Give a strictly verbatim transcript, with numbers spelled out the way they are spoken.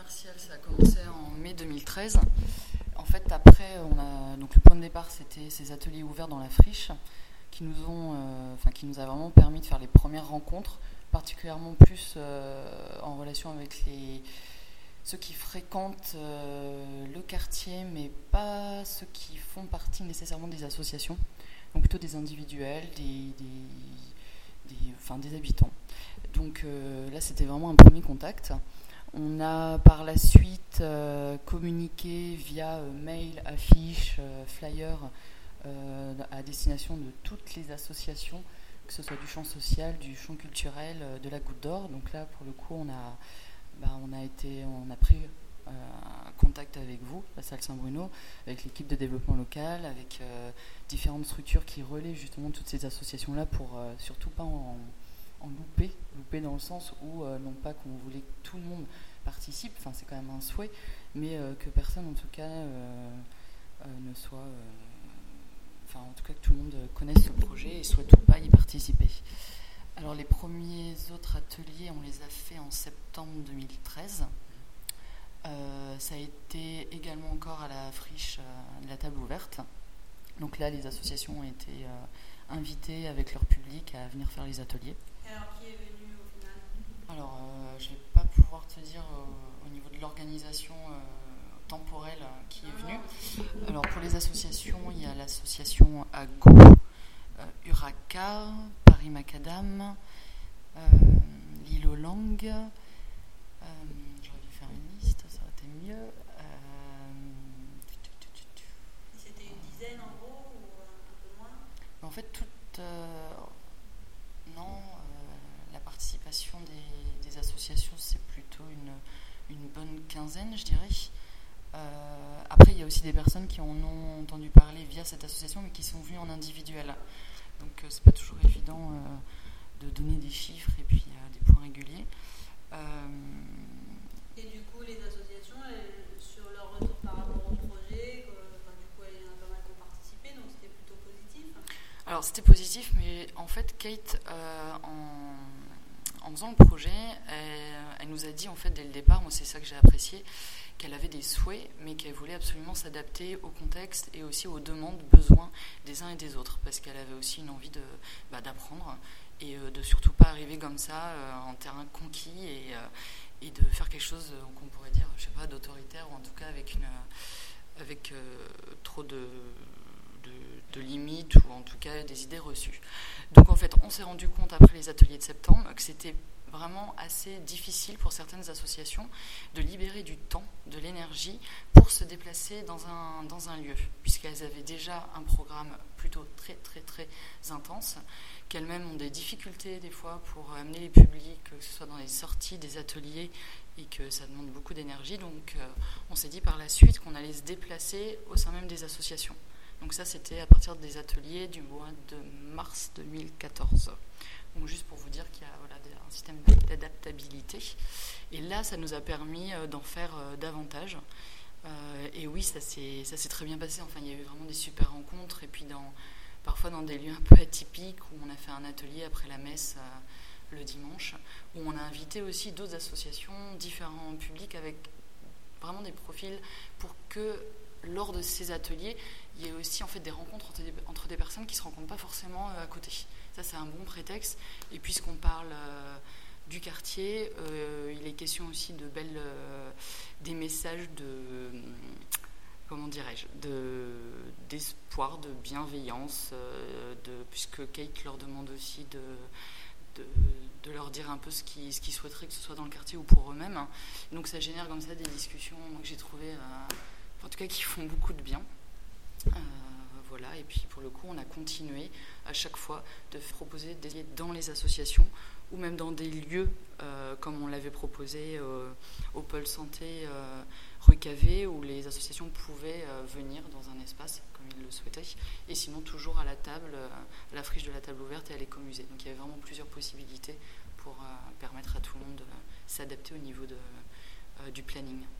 partiel, ça a commencé en mai deux mille treize. En fait, après, on a, donc le point de départ, c'était ces ateliers ouverts dans la friche qui nous ont, euh, enfin, qui nous a vraiment permis de faire les premières rencontres, particulièrement plus euh, en relation avec les, ceux qui fréquentent euh, le quartier, mais pas ceux qui font partie nécessairement des associations, donc plutôt des individuels, des, des, des, enfin, des habitants. Donc euh, là, c'était vraiment un premier contact. On a par la suite euh, communiqué via euh, mail, affiches, euh, flyers euh, à destination de toutes les associations, que ce soit du champ social, du champ culturel, euh, de la Goutte d'Or. Donc là, pour le coup, on a, bah, on a, été, on a pris euh, contact avec vous, la salle Saint-Bruno, avec l'équipe de développement local, avec euh, différentes structures qui relaient justement toutes ces associations-là pour euh, surtout pas en... en louper, louper dans le sens où, euh, non pas qu'on voulait que tout le monde participe, enfin c'est quand même un souhait, mais euh, que personne en tout cas euh, euh, ne soit, euh, enfin en tout cas que tout le monde connaisse ce projet et souhaite ou pas y participer. Alors les premiers autres ateliers, on les a fait en septembre deux mille treize. Euh, ça a été également encore à la friche euh, de la table ouverte. Donc là, les associations ont été euh, invitées avec leur public à venir faire les ateliers. Alors, qui est venu au final ? Alors, euh, je ne vais pas pouvoir te dire euh, au niveau de l'organisation euh, temporelle euh, qui est venue. Alors, pour les associations, il y a l'association AGO, euh, Uraka, Paris Macadam, euh, L'Île aux Langues. Euh, j'aurais dû faire une liste, ça aurait été mieux. Euh, C'était une dizaine en gros ou un peu moins ? En fait, toute. Euh, non. Euh, La participation des, des associations, c'est plutôt une, une bonne quinzaine, je dirais. Euh, après, il y a aussi des personnes qui en ont entendu parler via cette association, mais qui sont venues en individuel. Donc, euh, c'est pas toujours évident euh, de donner des chiffres et puis euh, des points réguliers. Euh, Et du coup, les associations, elles, sur leur retour par rapport au projet, euh, enfin, du coup, il y en a pas mal qui ont participé, donc c'était plutôt positif. Alors, c'était positif, mais en fait, Kate, euh, en... en faisant le projet, elle, elle nous a dit en fait dès le départ, moi c'est ça que j'ai apprécié, qu'elle avait des souhaits, mais qu'elle voulait absolument s'adapter au contexte et aussi aux demandes, besoins des uns et des autres, parce qu'elle avait aussi une envie de, bah, d'apprendre et euh, de surtout pas arriver comme ça euh, en terrain conquis et, euh, et de faire quelque chose euh, qu'on pourrait dire, je sais pas, d'autoritaire ou en tout cas avec une, avec euh, trop de De, de limites ou en tout cas des idées reçues. Donc en fait, on s'est rendu compte après les ateliers de septembre que c'était vraiment assez difficile pour certaines associations de libérer du temps, de l'énergie pour se déplacer dans un, dans un lieu, puisqu'elles avaient déjà un programme plutôt très très très intense, qu'elles-mêmes ont des difficultés des fois pour amener les publics, que ce soit dans les sorties, des ateliers, et que ça demande beaucoup d'énergie. Donc euh, on s'est dit par la suite qu'on allait se déplacer au sein même des associations. Donc ça, c'était à partir des ateliers du mois de mars deux mille quatorze. Donc juste pour vous dire qu'il y a voilà, un système d'adaptabilité. Et là, ça nous a permis d'en faire davantage. Euh, et oui, ça s'est, ça s'est très bien passé. Enfin, il y a eu vraiment des super rencontres. Et puis dans, parfois dans des lieux un peu atypiques, où on a fait un atelier après la messe euh, le dimanche, où on a invité aussi d'autres associations, différents publics, avec vraiment des profils pour que lors de ces ateliers, il y a aussi en fait des rencontres entre des, entre des personnes qui ne se rencontrent pas forcément euh, à côté. Ça, c'est un bon prétexte. Et puisqu'on parle euh, du quartier, euh, il est question aussi de belles, euh, des messages de, euh, comment dirais-je, de, d'espoir, de bienveillance, euh, de, puisque Kate leur demande aussi de, de, de leur dire un peu ce qu'ils, ce qu'ils souhaiteraient que ce soit dans le quartier ou pour eux-mêmes. Donc ça génère comme ça des discussions que j'ai trouvées... Euh, en tout cas qui font beaucoup de bien. Euh, voilà, et puis pour le coup, on a continué à chaque fois de proposer des lieux dans les associations ou même dans des lieux euh, comme on l'avait proposé euh, au pôle santé euh, rue Cavé, où les associations pouvaient euh, venir dans un espace comme ils le souhaitaient, et sinon toujours à la table, euh, à la friche de la table ouverte et à l'écomusée. Donc il y avait vraiment plusieurs possibilités pour euh, permettre à tout le monde de s'adapter au niveau de, euh, du planning.